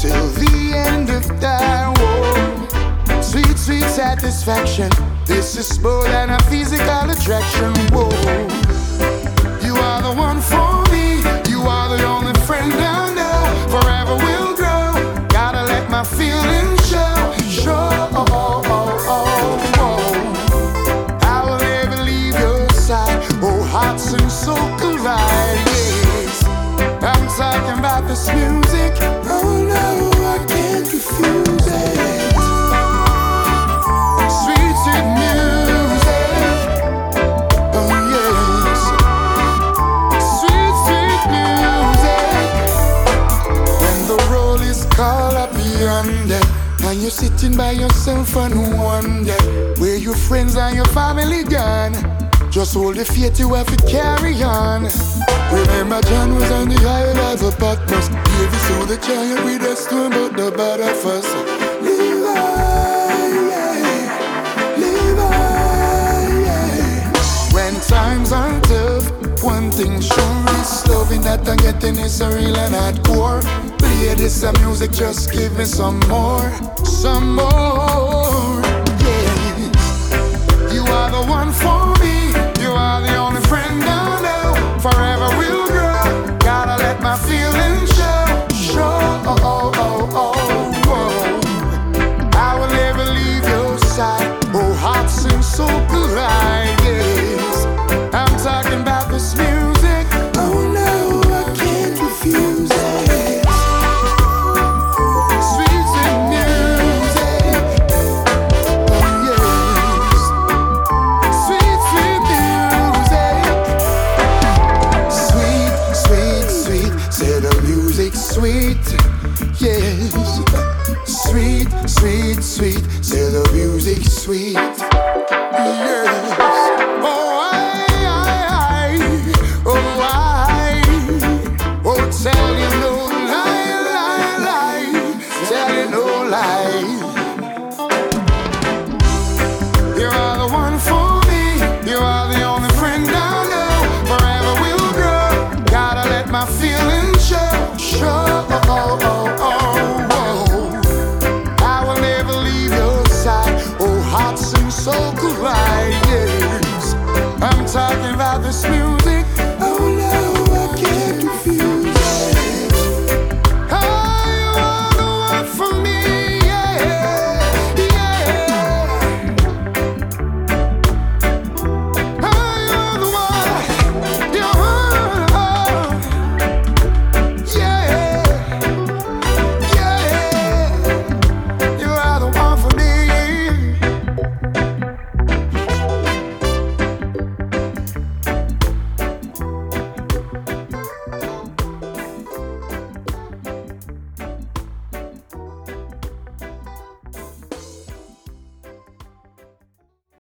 till the end of time. Whoa. Sweet, sweet satisfaction. This is more than a physical attraction. Whoa. You are the one for me. You are the only friend I know. Forever we'll grow. Gotta let my feelings show. Show. I will never leave your side. Oh, hearts and soul collide. Yes, I'm talking about this music. Oh no, I can't refuse it. Sweet, sweet music. Oh yes. Sweet, sweet music. When the roll is called up yonder, and you're sitting by yourself and wonder where your friends and your family gone. Just hold the faith, you have to carry on. Remember John was on the island of a Patmos. Gave us all the giant with a stone, but the bad of us. Live on, yeah. Live on, yeah. When times are tough, one thing sure is loving that I'm getting is a real and hardcore. Play this music, just give me some more. Some more, yes. You are the one for me. You are the only friend I know. Forever we'll grow. Gotta let my feelings show. Show. I will never leave your side. Oh, hearts and soul collide. Yes, I'm talking about this music. Oh no, I can't refuse it. Sweet, sweet music. Oh yes. Sweet, sweet music. Sweet, sweet, sweet. Say the music sweet. Yes. Sweet, sweet, sweet. Say the music sweet. Yeah.